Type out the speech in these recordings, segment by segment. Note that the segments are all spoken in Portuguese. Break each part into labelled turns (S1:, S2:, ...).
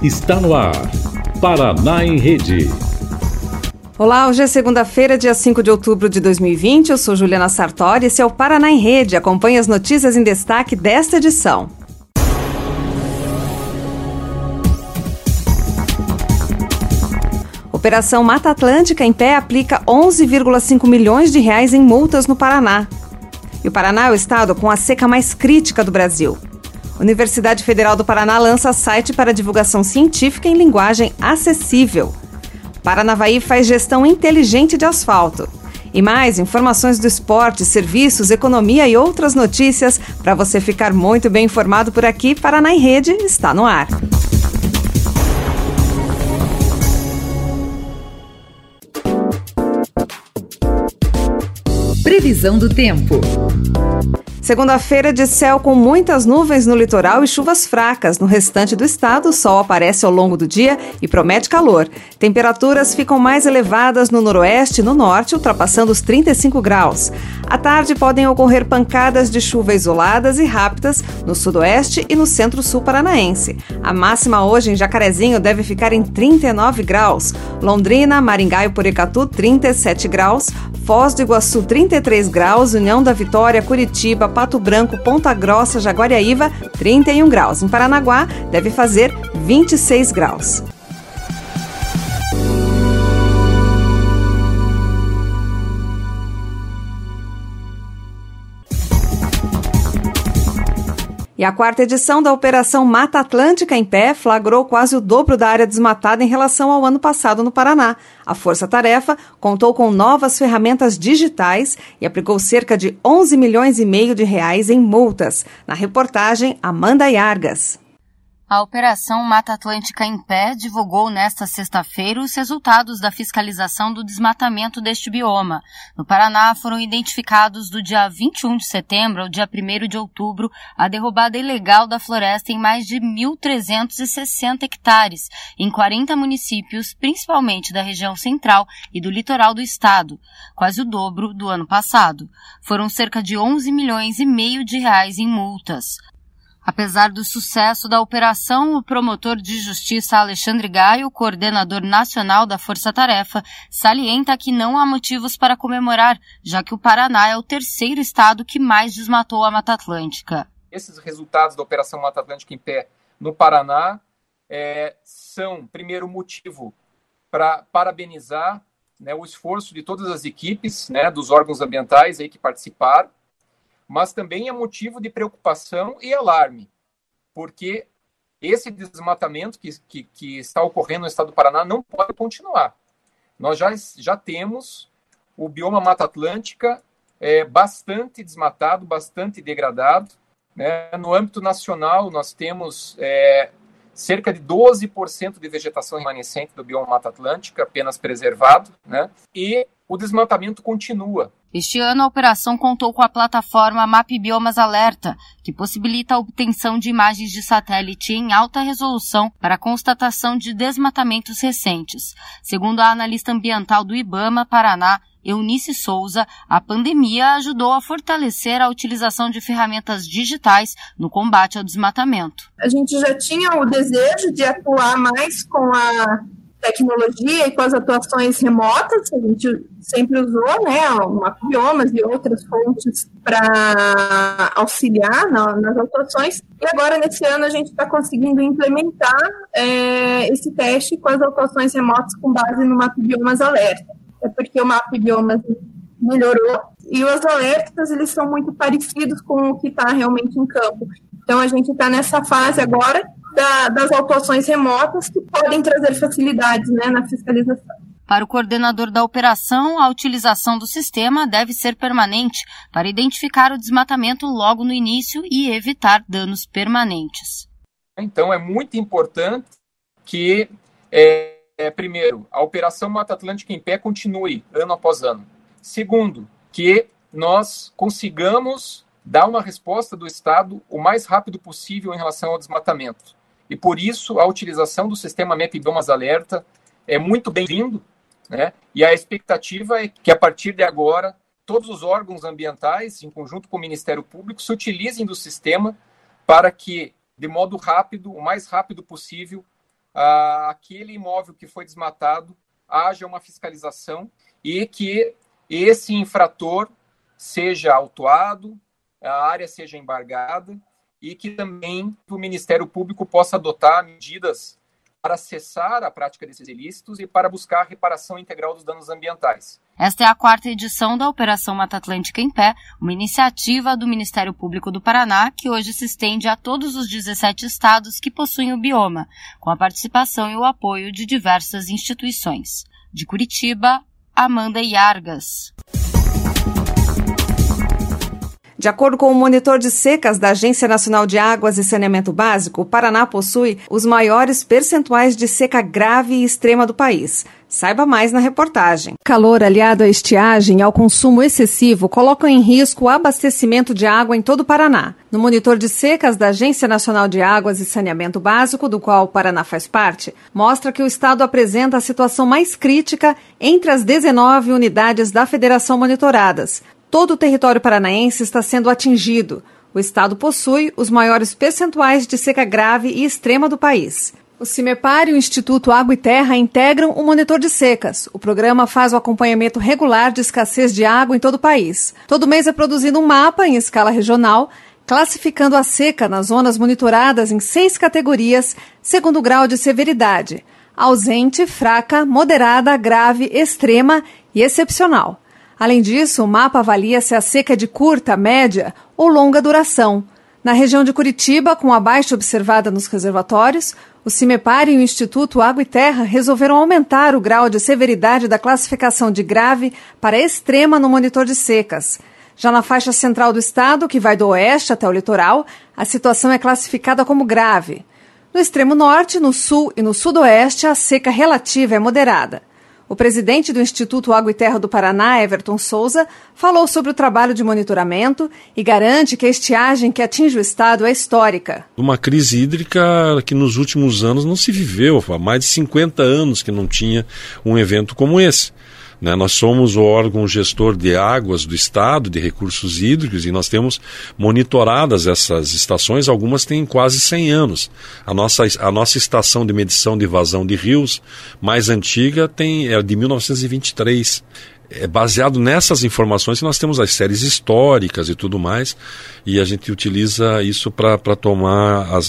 S1: Está no ar, Paraná em Rede.
S2: Olá, hoje é segunda-feira, dia 5 de outubro de 2020. Eu sou Juliana Sartori e esse é o Paraná em Rede. Acompanhe as notícias em destaque desta edição. Operação Mata Atlântica em pé aplica 11,5 milhões de reais em multas no Paraná. E o Paraná é o estado com a seca mais crítica do Brasil. Universidade Federal do Paraná lança site para divulgação científica em linguagem acessível. Paranavaí faz gestão inteligente de asfalto. E mais informações do esporte, serviços, economia e outras notícias para você ficar muito bem informado por aqui. Paraná em Rede está no ar.
S3: Previsão do tempo.
S2: Segunda-feira de céu com muitas nuvens no litoral e chuvas fracas. No restante do estado, o sol aparece ao longo do dia e promete calor. Temperaturas ficam mais elevadas no noroeste e no norte, ultrapassando os 35 graus. À tarde podem ocorrer pancadas de chuva isoladas e rápidas no sudoeste e no centro-sul paranaense. A máxima hoje em Jacarezinho deve ficar em 39 graus. Londrina, Maringá e Porecatu, 37 graus. Foz do Iguaçu, 33 graus. União da Vitória, Curitiba, Pato Branco, Ponta Grossa, Jaguariaíva, 31 graus. Em Paranaguá, deve fazer 26 graus. E a quarta edição da Operação Mata Atlântica em pé flagrou quase o dobro da área desmatada em relação ao ano passado no Paraná. A Força-Tarefa contou com novas ferramentas digitais e aplicou cerca de 11 milhões e meio de reais em multas. Na reportagem, Amanda Yargas.
S4: A Operação Mata Atlântica em Pé divulgou nesta sexta-feira os resultados da fiscalização do desmatamento deste bioma. No Paraná, foram identificados do dia 21 de setembro ao dia 1º de outubro a derrubada ilegal da floresta em mais de 1.360 hectares, em 40 municípios, principalmente da região central e do litoral do estado, quase o dobro do ano passado. Foram cerca de 11 milhões e meio de reais em multas. Apesar do sucesso da operação, o promotor de justiça Alexandre Gaio, coordenador nacional da Força Tarefa, salienta que não há motivos para comemorar, já que o Paraná é o terceiro estado que mais desmatou a Mata Atlântica.
S5: Esses resultados da Operação Mata Atlântica em pé no Paraná são, primeiro, motivo para parabenizar, o esforço de todas as equipes, dos órgãos ambientais aí que participaram, mas também é motivo de preocupação e alarme, porque esse desmatamento que está ocorrendo no estado do Paraná não pode continuar. Nós já temos o bioma Mata Atlântica bastante desmatado, bastante degradado. No âmbito nacional, nós temos cerca de 12% de vegetação remanescente do bioma Mata Atlântica, apenas preservado, e o desmatamento continua.
S4: Este ano, a operação contou com a plataforma MapBiomas Alerta, que possibilita a obtenção de imagens de satélite em alta resolução para a constatação de desmatamentos recentes. Segundo a analista ambiental do IBAMA Paraná, Eunice Souza, a pandemia ajudou a fortalecer a utilização de ferramentas digitais no combate ao desmatamento.
S6: A gente já tinha o desejo de atuar mais com a tecnologia e com as atuações remotas, que a gente sempre usou, o MapBiomas e outras fontes para auxiliar nas atuações. E agora, nesse ano, a gente está conseguindo implementar esse teste com as atuações remotas com base no MapBiomas Alerta. É porque o MapBiomas melhorou e os alertas, eles são muito parecidos com o que está realmente em campo. Então, a gente está nessa fase agora das autuações remotas que podem trazer facilidades na fiscalização.
S4: Para o coordenador da operação, a utilização do sistema deve ser permanente para identificar o desmatamento logo no início e evitar danos permanentes.
S5: Então, é muito importante que, primeiro, a Operação Mata Atlântica em pé continue ano após ano. Segundo, que nós consigamos dar uma resposta do Estado o mais rápido possível em relação ao desmatamento. E por isso a utilização do sistema MapBiomas Alerta é muito bem-vindo, e a expectativa é que a partir de agora todos os órgãos ambientais, em conjunto com o Ministério Público, se utilizem do sistema para que, de modo rápido, o mais rápido possível, aquele imóvel que foi desmatado haja uma fiscalização e que esse infrator seja autuado, a área seja embargada e que também o Ministério Público possa adotar medidas para cessar a prática desses ilícitos e para buscar a reparação integral dos danos ambientais.
S4: Esta é a 4ª edição da Operação Mata Atlântica em Pé, uma iniciativa do Ministério Público do Paraná que hoje se estende a todos os 17 estados que possuem o bioma, com a participação e o apoio de diversas instituições. De Curitiba, Amanda Iargas.
S2: De acordo com o monitor de secas da Agência Nacional de Águas e Saneamento Básico, o Paraná possui os maiores percentuais de seca grave e extrema do país. Saiba mais na reportagem. Calor aliado à estiagem e ao consumo excessivo colocam em risco o abastecimento de água em todo o Paraná. No monitor de secas da Agência Nacional de Águas e Saneamento Básico, do qual o Paraná faz parte, mostra que o estado apresenta a situação mais crítica entre as 19 unidades da federação monitoradas. Todo o território paranaense está sendo atingido. O estado possui os maiores percentuais de seca grave e extrema do país. O CIMEPAR e o Instituto Água e Terra integram o monitor de secas. O programa faz o acompanhamento regular de escassez de água em todo o país. Todo mês é produzido um mapa em escala regional, classificando a seca nas zonas monitoradas em 6 categorias, segundo o grau de severidade: ausente, fraca, moderada, grave, extrema e excepcional. Além disso, o mapa avalia se a seca é de curta, média ou longa duração. Na região de Curitiba, com a baixa observada nos reservatórios, o CIMEPAR e o Instituto Água e Terra resolveram aumentar o grau de severidade da classificação de grave para extrema no monitor de secas. Já na faixa central do estado, que vai do oeste até o litoral, a situação é classificada como grave. No extremo norte, no sul e no sudoeste, a seca relativa é moderada. O presidente do Instituto Água e Terra do Paraná, Everton Souza, falou sobre o trabalho de monitoramento e garante que a estiagem que atinge o estado é histórica.
S3: Uma crise hídrica que nos últimos anos não se viveu, há mais de 50 anos que não tinha um evento como esse. Nós somos o órgão gestor de águas do estado, de recursos hídricos, e nós temos monitoradas essas estações, algumas têm quase 100 anos. A nossa estação de medição de vazão de rios mais antiga é de 1923. É baseado nessas informações que nós temos as séries históricas e tudo mais, e a gente utiliza isso para tomar as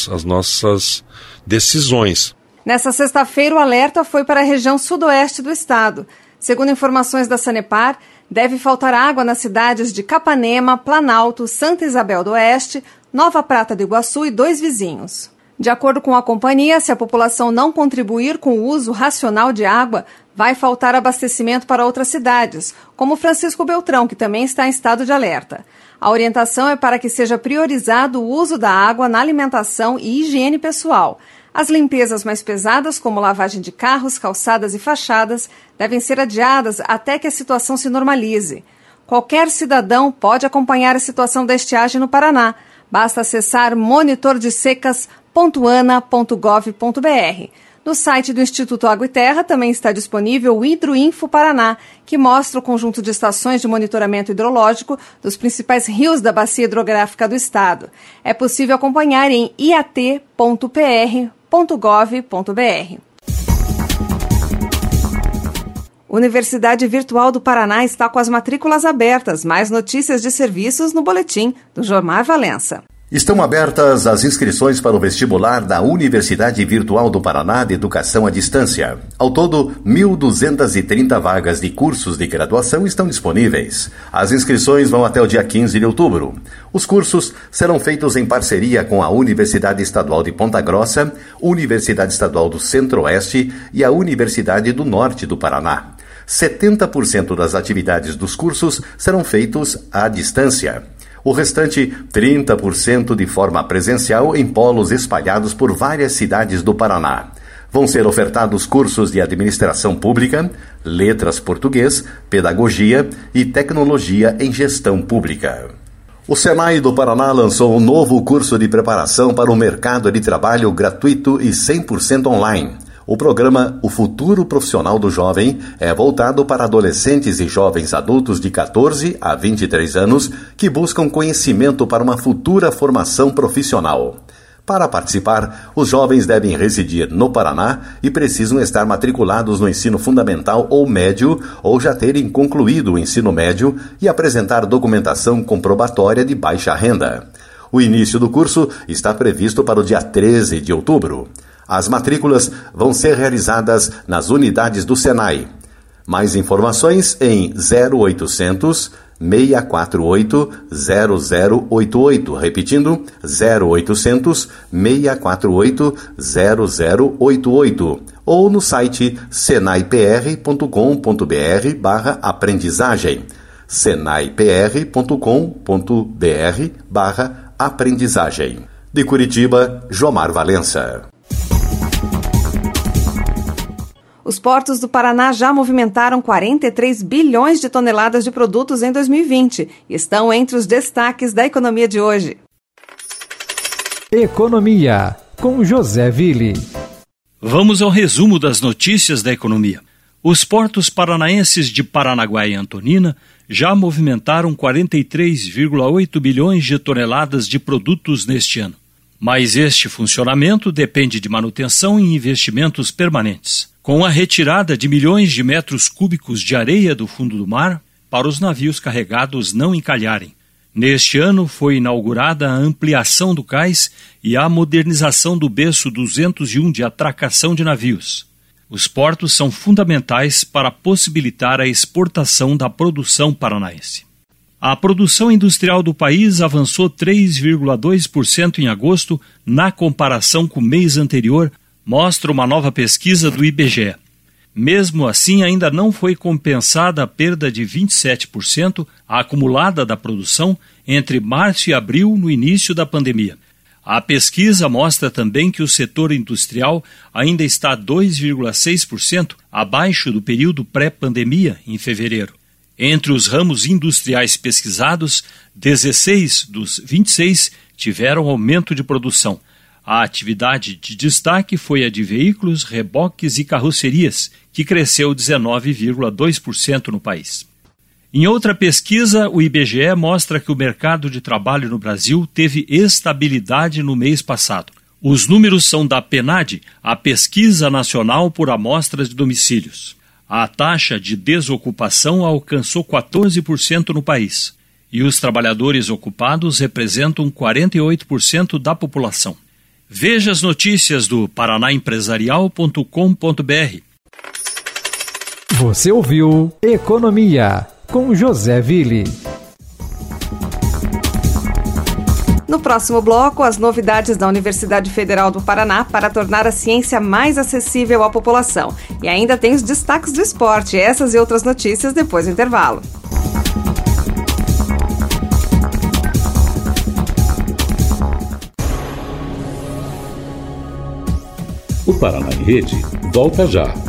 S3: nossas decisões.
S2: Nessa sexta-feira, o alerta foi para a região sudoeste do estado. Segundo informações da Sanepar, deve faltar água nas cidades de Capanema, Planalto, Santa Isabel do Oeste, Nova Prata do Iguaçu e 2 vizinhos. De acordo com a companhia, se a população não contribuir com o uso racional de água, vai faltar abastecimento para outras cidades, como Francisco Beltrão, que também está em estado de alerta. A orientação é para que seja priorizado o uso da água na alimentação e higiene pessoal. As limpezas mais pesadas, como lavagem de carros, calçadas e fachadas, devem ser adiadas até que a situação se normalize. Qualquer cidadão pode acompanhar a situação da estiagem no Paraná. Basta acessar monitordesecas.ana.gov.br. No site do Instituto Água e Terra também está disponível o Hidroinfo Paraná, que mostra o conjunto de estações de monitoramento hidrológico dos principais rios da bacia hidrográfica do estado. É possível acompanhar em iat.pr.gov.br. Universidade Virtual do Paraná está com as matrículas abertas. Mais notícias de serviços no boletim do Jormar Valença.
S7: Estão abertas as inscrições para o vestibular da Universidade Virtual do Paraná de Educação à Distância. Ao todo, 1.230 vagas de cursos de graduação estão disponíveis. As inscrições vão até o dia 15 de outubro. Os cursos serão feitos em parceria com a Universidade Estadual de Ponta Grossa, Universidade Estadual do Centro-Oeste e a Universidade do Norte do Paraná. 70% das atividades dos cursos serão feitos à distância. O restante, 30% de forma presencial em polos espalhados por várias cidades do Paraná. Vão ser ofertados cursos de administração pública, letras português, pedagogia e tecnologia em gestão pública. O Senai do Paraná lançou um novo curso de preparação para o mercado de trabalho gratuito e 100% online. O programa O Futuro Profissional do Jovem é voltado para adolescentes e jovens adultos de 14 a 23 anos que buscam conhecimento para uma futura formação profissional. Para participar, os jovens devem residir no Paraná e precisam estar matriculados no ensino fundamental ou médio ou já terem concluído o ensino médio e apresentar documentação comprobatória de baixa renda. O início do curso está previsto para o dia 13 de outubro. As matrículas vão ser realizadas nas unidades do Senai. Mais informações em 0800 648 0088, repetindo, 0800 648 0088, ou no site senaipr.com.br/aprendizagem, senaipr.com.br/aprendizagem. De Curitiba, Jomar Valença.
S2: Os portos do Paraná já movimentaram 43 bilhões de toneladas de produtos em 2020 e estão entre os destaques da economia de hoje.
S8: Economia, com José Ville.
S9: Vamos ao resumo das notícias da economia. Os portos paranaenses de Paranaguá e Antonina já movimentaram 43,8 bilhões de toneladas de produtos neste ano. Mas este funcionamento depende de manutenção e investimentos permanentes, com a retirada de milhões de metros cúbicos de areia do fundo do mar para os navios carregados não encalharem. Neste ano foi inaugurada a ampliação do cais e a modernização do berço 201 de atracação de navios. Os portos são fundamentais para possibilitar a exportação da produção paranaense. A produção industrial do país avançou 3,2% em agosto na comparação com o mês anterior, mostra uma nova pesquisa do IBGE. Mesmo assim, ainda não foi compensada a perda de 27% acumulada da produção entre março e abril no início da pandemia. A pesquisa mostra também que o setor industrial ainda está 2,6% abaixo do período pré-pandemia, em fevereiro. Entre os ramos industriais pesquisados, 16 dos 26 tiveram aumento de produção. A atividade de destaque foi a de veículos, reboques e carrocerias, que cresceu 19,2% no país. Em outra pesquisa, o IBGE mostra que o mercado de trabalho no Brasil teve estabilidade no mês passado. Os números são da PNAD, a Pesquisa Nacional por Amostras de Domicílios. A taxa de desocupação alcançou 14% no país, e os trabalhadores ocupados representam 48% da população. Veja as notícias do paranaempresarial.com.br.
S8: Você ouviu Economia, com José Ville.
S2: No próximo bloco, as novidades da Universidade Federal do Paraná para tornar a ciência mais acessível à população. E ainda tem os destaques do esporte, essas e outras notícias depois do intervalo.
S1: O Paraná em Rede volta já.